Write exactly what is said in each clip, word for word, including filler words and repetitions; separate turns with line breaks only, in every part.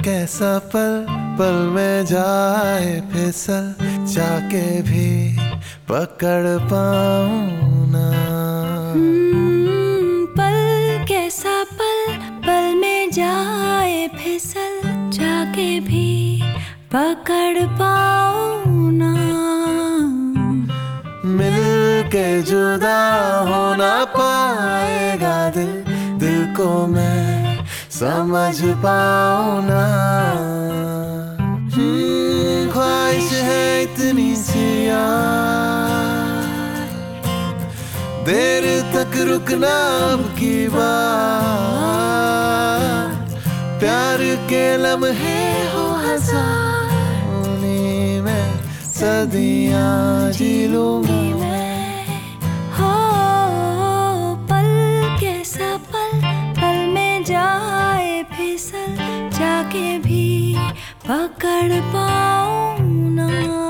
कैसा पल पल में जाए फिसल, जाके भी पकड़ पाऊं ना।
हम्म, पल कैसा पल पल में जाए फिसल, जाके भी पकड़ पाऊं ना।
मिल के जुदा हो ना पाएगा दिल, दिल को मैं समझ पाऊं ना। हम्म, ख्वाहिश है इतनी सी यार, देर तक रुकना अब की बार। प्यार के लम्हे हो हजार, उन्हीं में सदियां जी लूंगी
मैं। हो पल कैसा पल पल में जाए फिसल, जाके भी पकड़ पाऊं ना।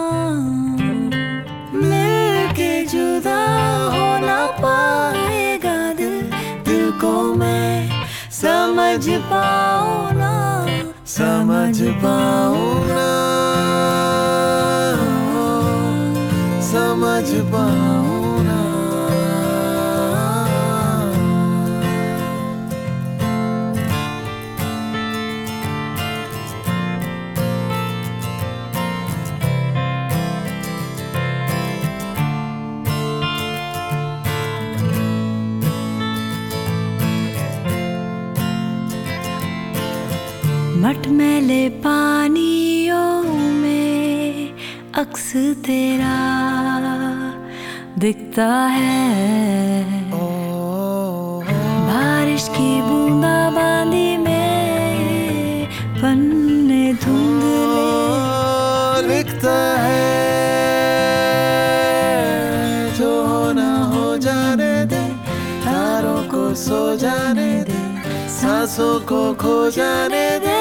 मिल के जुदा हो ना पाएगा दिल, दिल को मैं समझ पाऊं ना, समझ पाऊं ना, समझ पाऊं ना।
मटमैले पानियों में अक्स तेरा दिखता है। बारिश की बूंदा बांदी में पन्ने धुंधले
लिखता है। जो होना हो जाने दे, तारों को सो जाने दे, सांसों को खो जाने दे।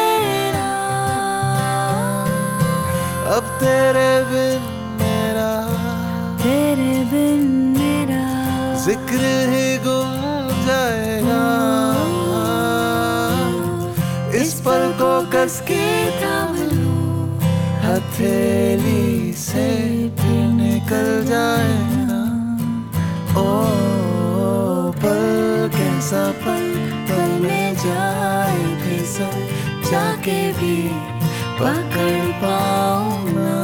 अब तेरे बिन मेरा,
तेरे बिन मेरा
जिक्र ही गुम जाएगा। इस पल को कस के थाम लूं, हथेली से फिर निकल जाएगा। ओ पल कैसा पल पल में जाए फिसल, जाके भी पकड़ पाऊं ना।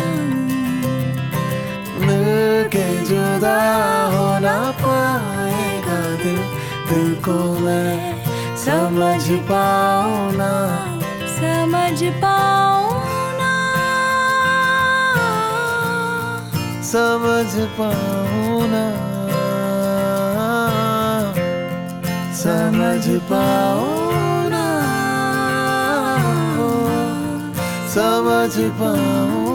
मिल के जुदा हो ना पाएगा दिल, दिल को मैं समझ पाऊं ना,
समझ पाऊं ना,
समझ पाऊं ना, समझ पाऊं ना, समझ पाऊं